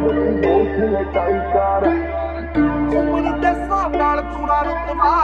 ਉਮਰ ਦੇ ਹਿਸਾਬ ਨਾਲ ਪੂਰਾ ਰੁਤਬਾ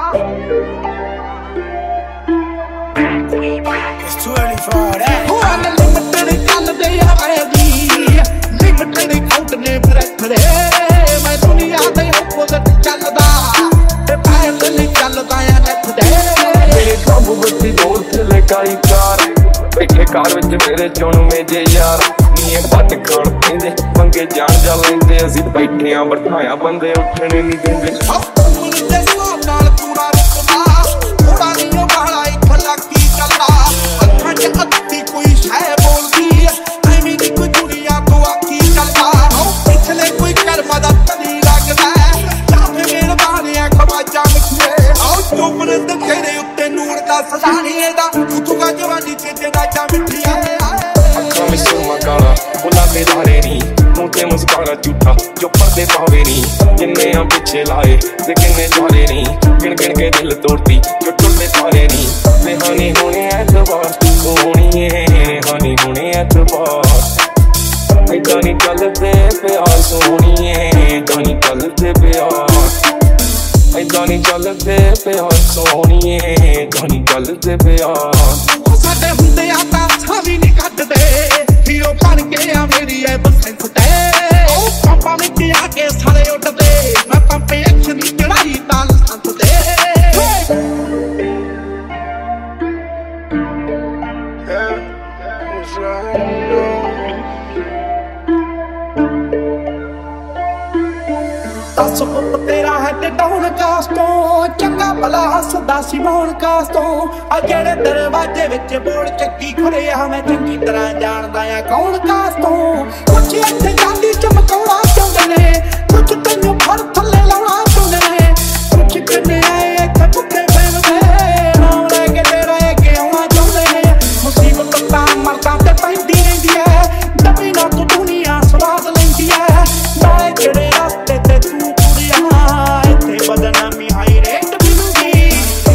It's too early for all that. Unlimited ਚੱਲਦੇ ਆਵੇਗੀ ਲਿਮਟਿਡ ਆਊਟ ਨੇ ਬ੍ਰੈਥ ਦੇ ਮੈਂ ਦੁਨੀਆ ਦੇ ਆਪੋਜ਼ਿਟ ਚੱਲਦਾ ਤੇ ਪੈਰ ਨਹੀਂ ਚੱਲਦਾ ਆ ਨੱਥ ਦੇ ਮੇਰੇ ਕਾਬੂ ਬੱਤੀ ਦੌੜ ਥੱਲੇ ਕਾਲੀ ਕਾਰ ਬੈਠੇ ਕਾਰ ਵਿੱਚ ਮੇਰੇ ਚੁਣਵੇਂ ਜੇ ਯਾਰ ਨੀਏ ਵੱਟ ਖਾਣ ਪੈਂਦੇ ਪੰਗੇ ਜਾਣ ਜਾ ਲੈਂਦੇ ਅਸੀਂ ਬੈਠੇ ਆਂ ਬਿਠਾਇਆ ਬੰਦੇ ਉੱਠਣੇ ਨਹੀਂ ਦਿੰਦੇ ਉਮਰ ਦੇ ਹਿਸਾਬ ਨਾਲ ਪੂਰਾ ਰੁਤਬਾ ਥੋੜਾ ਨਹੀਂ ਉਹ ਵਾਲਾ ਇੱਕ ਲੱਕੀ ਚੱਲਦਾ ਅੱਖਾਂ 'ਚ ਅੱਧੀ ਕੋਈ ਸ਼ੈ ਬੋਲਦੀ ਐਵੇਂ ਦੀ ਕੋਈ ਦੁਨੀਆ ਤੋਂ ਆਖੀ ਚੱਲਦਾ ਪਿਛਲੇ ਕੋਈ ਕਰਮਾਂ ਦਾ ਤਨੀ ਲੱਗਦਾ ਜਾਂ ਫਿਰ ਮਿਹਰਬਾਨੀਆਂ ਖਵਾਜਾ ਮਿੱਠੇ ਚੁੱਪਰ ਦੇ ਤੇਰੇ ਉੱਤੇ ਨੂਰ ਦਾ ਸਦਾਨੀ ਇਹਦਾ ਤੂੰ ਜਵਾਨੀ ਚ ਤੇਰਾ ਚਾ ਮਿੱਠੀਆ ਅੱਖਾਂ ਵਿੱਚ ਸੁਰਮਾ ਕਾਲਾ ਗੁਲਾਬੇ ਧਾਰੇ ਨੀ ਮੂੰਹ ਤੇ ਮੁਸਕਾਰਾ ਝੂਠਾ ਜੋ ਪਰਦੇ ਪਾਵੇ ਨੀ ਕਿੰਨੇ ਆ ਪਿੱਛੇ ਲਾਏ ਤੇ ਕਿੰਨੇ ਜਾਰੇ ਨੀ ਗਿਣ ਗਿਣ ਕੇ ਦਿਲ ਤੋੜਦੀ ਜੋ ਟੁੱਟੇ ਤਾਰੇ ਨੀ ਨਿਹਾਨੀ ਹੋਣੇ ਐਤਵਾਰ ਤੂੰ ਹੋਣੀ ਏ ਨਿਹਾਨੀ ਹੋਣੇ ਐਤਵਾਰ ਏਦਾਂ ਨੀ ਚੱਲਦੇ ਪਿਆਰ ਸੋਹਣੀਏ ਏਦਾਂ ਨੀ ਚੱਲਦੇ ਪਿਆਰ ਏਦਾਂ ਨੀ ਚੱਲਦੇ ਪਿਆਰ ਸੋਹਣੀਏ ਏਦਾਂ ਨੀ ਚੱਲਦੇ ਪਿਆਰ ਸਾਡੇ ਹੁੰਦੇ ਆ ਤਾਂ ਸਾਵੀ ਨਹੀਂ ਕੱਢਦੇ ਹੀਰੋ ਬਣ ਕੇ ਆ ਮੇਰੀ ਐ ਬਸੰਤ ਤੇ ਪਾਪਾ ਵਿੱਚ ਆ ਕੇ ਸਾਰੇ ਉੱਡਦੇ ਮੈਂ ਪੰਪ ਐਕਸ਼ਨ ਦੀ ਚੜਾਈ ਤਾਂ ਸੰਤ ਤੇ ਦੱਸ ਪੁੱਤ ਤੇਰਾ ਹੈ ਤੇ ਡਾਉਨ ਕਾਸਟ ਤੋਂ ਚੰਗਾ ਭਲਾ ਹੱਸਦਾ ਸੀ ਮੋਹਨ ਕਾਸਟ ਤੋਂ ਆ ਜਿਹੜੇ ਦਰਵਾਜ਼ੇ ਵਿੱਚ ਬੋਲ ਚੱਕੀ ਖੜੇ ਆ ਮੈਂ ਚੰਗੀ ਤਰ੍ਹਾਂ ਜਾਣਦਾ ਆ ਕੌਣ ਕਾਸਟ ਤੋਂ ਕੁਛ ਇੱਥੇ ਜਾਂਦੀ ਚਮਕਾਉਣਾ ਚਾਹੁੰਦੇ ਨੇ ਕੁਛ ਤੈਨੂੰ ਫੜ ਥੱਲੇ ਲਾਉਣਾ ਚਾਹੁੰਦੇ ਨੇ ਕੁਛ ਕਿੰਨੇ ਆਏ ਇੱਥੇ ਭੁੱਖੇ ਪੈਣਗੇ ਨਾਮ ਲੈ ਕੇ ਤੇਰਾ ਅੱਗੇ ਆਉਣਾ ਚਾਹੁੰਦੇ ਨੇ ਮੁਸੀਬਤ ਤਾਂ ਮਰਦਾਂ ਤੇ ਪੈਂਦੀ ਰਹਿੰਦੀ ਹੈ ਡੱਬੀ ਨਾ ਤੂੰ ਦੁਨੀਆ ਸਵਾਦ ਲੈਂਦੀ ਹੈ ਨਾਲੇ ਜਿਹੜੇ ਰਸਤੇ ਤੇ ਤੂੰ ਕੁੜੀਆਂ ਇੱਥੇ ਬਦਨਾਮੀ ਹਾਈ ਰੇਟ ਮਿਲੂਗੀ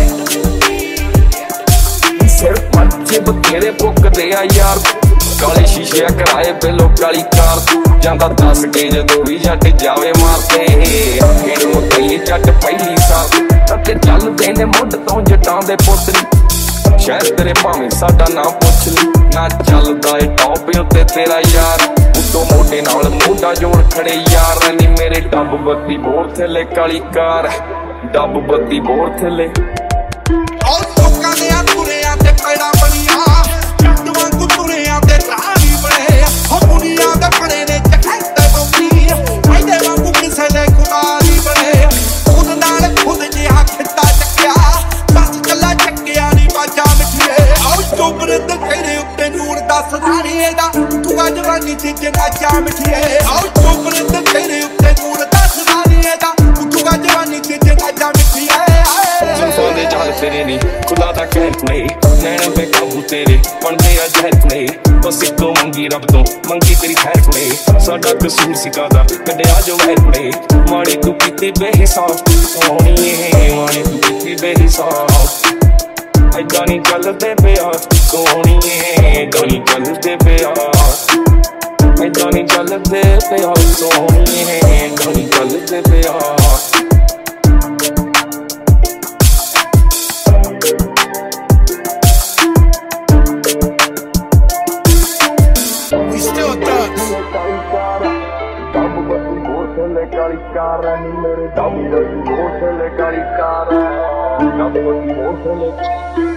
ਸਿਰ ਪੰਜੇ ਬਥੇਰੇ ਪੁੱਕਦੇ ਆ ਯਾਰ ਕਾਲੇ ਸ਼ੀਸ਼ੇ ਕਰਾਏ ਪਹਿਲੋਂ ਕਾਲੀ ਕਾਰ ਜਾਂਦਾ ਦੱਸ ਕੇ ਜਦੋਂ ਵੀ ਜੱਟ ਜਾਵੇ ਮਾਰਦੇ ਇਹਨੂੰ ਕਈ ਜੱਟ ਪਹਿਲੀ ਸਾਲ ਅਤੇ ਚੱਲਦੇ ਨੇ ਮੁੱਢ ਤੋਂ ਜੱਟਾਂ ਦੇ ਪੁੱਤਰੀ ਸ਼ਾਇਦ ਤੇਰੇ ਭਾਵੇਂ ਸਾਡਾ ਨਾਂ ਪੁੱਛ ਲਈ ਨਾ ਚੱਲਦਾ ਏ ਟੌਪ ਉੱਤੇ ਤੇਰਾ ਯਾਰ ਉੱਤੋਂ ਮੋਢੇ ਨਾਲ ਮੋਢਾ ਜੋੜ ਖੜੇ ਯਾਰ ਨੀ ਮੇਰੇ ਡੱਬ ਬੱਤੀ ਬੋਰ ਥੱਲੇ ਕਾਲੀ ਕਾਰ ਡੱਬ ਬੱਤੀ ਬੋਰ ਥੱਲੇ ਲੋਕਾਂ ਦੇ ਤੁਰਿਆਂ ਤੇ ਪੈੜਾ ਬਣੀਆਂ ਜੱਟ ਵਾਂਗੂ ਤੁਰਿਆਂ ਤੇ ਰਾਹ ਵੀ ਬਣੇ ਹੋ ਦੁਨੀਆ ਦੇ ਬਣੇ ਨੇ ਚੱਕਦੇ ਬੋਕੀ ਫਾਇਦੇ ਵਾਂਗੂ ਕਿਸੇ ਦੇ ਖੁਦਾ ਨਹੀਂ ਬਣੇ ਖੁਦ ਨਾਲ ਖੁਦ ਜਿਹਾ ਖਿੱਤਾ ਚੱਕਿਆ ਬਸ ਕੱਲਾ ਚੱਕਿਆ ਨਹੀਂ ਬਾਜਾ ਮਿੱਠੀਏ ਚੋਬਰ ਦੇ ਤੇਰੇ ਉੱਤੇ ਨੂਰ ਦਾ ਸਦਾਨੀ ਇਹਦਾ ਤੂੰ ਜਵਾਨੀ ਚ ਜਨਾਜਾ ਮਿੱਠੀਏ ਚੋਬਰ ਦੇ ਤੇਰੇ ਉੱਤੇ ਨੂਰ ਦਾ ਸਦਾਨੀ ਇਹਦਾ ਤੂੰ ਜਵਾਨੀ ਚ ਜਨਾਜਾ ਮਿੱਠੀਏ ਜ਼ੁਲਫਾਂ ਦੇ ਜਾਲ ਤੇਰੇ ਨੀ ਖੁਦਾ ਦਾ ਕਹਿਰ ਕੁੜੇ ਨੈਣ ਬੇਕਾਬੂ ਤੇਰੇ ਬਣਦੇ ਆ ਜ਼ਹਿਰ ਕੁੜੇ ਬਸ ਇੱਕੋ ਮੰਗੀ ਰੱਬ ਤੋਂ ਮੰਗੀ ਤੇਰੀ ਖੈਰ ਕੁੜੇ ਸਾਡਾ ਕਸੂਰ ਸੀ ਕਾਹਦਾ ਕੱਢਿਆ ਜੋ ਵਹਿਰ ਕੁੜੇ ਮਾੜੀ ਤੂੰ ਕੀਤੀ ਬੇਹਿਸਾਬ ਸੋਹਣੀਏ ਮਾੜੀ ਤੂੰ ਕੀਤੀ ਬੇਹਿਸਾਬ ਏਦਾਂ ਨੀ ਚੱਲਦੇ ਪਿਆਰ ਸੋਹਣੀਏ ਏਦਾਂ ਨੀ ਚੱਲਦੇ ਪਿਆਰ ਏਦਾਂ ਨੀ ਚੱਲਦੇ ਪਿਆਰ ਸੋਹਣੀਏ ਏਦਾਂ ਨੀ ਚੱਲਦੇ ਪਿਆਰ We still thugs. ਕਾਲੀ ਕਾਰ ਨੀ ਮੇਰੇ ਦਮ ਬੱਤੀ ਬੋਰ ਥੱਲੇ ਕਾਲੀ ਕਾਰ ਡੱਬ ਬੱਤੀ ਬੋਰ ਥੱਲੇ